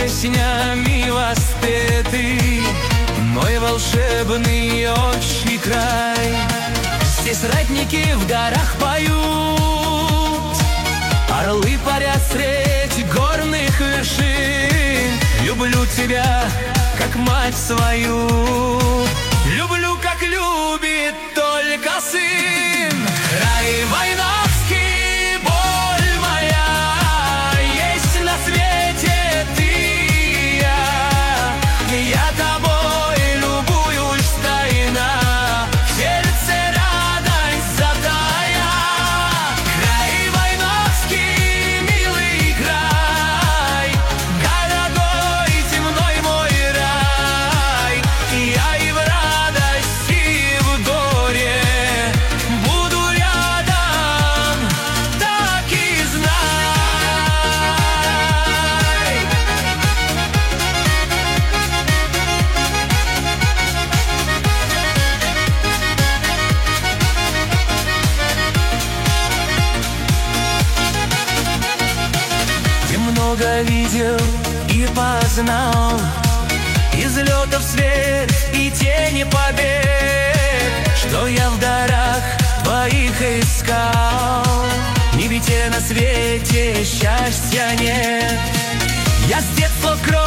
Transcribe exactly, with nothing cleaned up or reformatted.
песнями воспетый мой волшебный отчий край. Здесь ратники в горах поют, орлы парят средь горных вершин. Люблю тебя, как мать свою, люблю, как любит только сын. Край Войновский, боль моя, есть на свете ты и я. Я тобой любуюсь тайно, в сердце радость затая. Край Войновский, милый край, городой земной мой рай. Я и в радости, и в горе буду рядом, так и знай. Я много видел и познал, излетов свет и тени побед, что я в горах твоих искал. Ни беде на свете счастья нет. Я с детства кровь